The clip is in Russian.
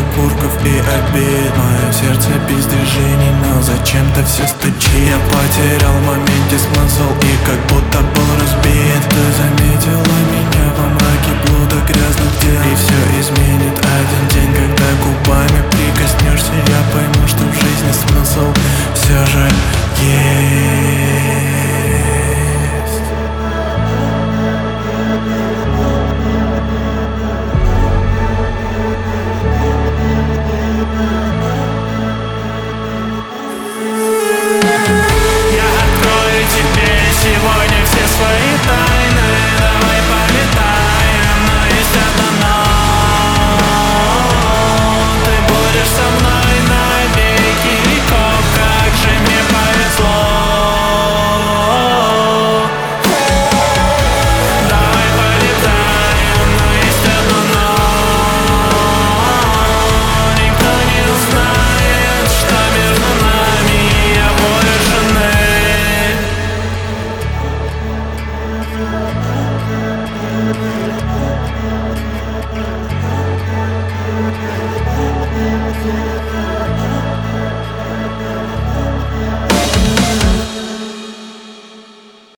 окурков и обид. Мое сердце без движений, но зачем-то все стучит. Я потерял в моменте смысл и как будто был разбит. Ты заметила меня во мраке блуда грязных дел, и все изменит один день, когда губами прикоснешься. Я пойму, что в жизни смысл все же есть.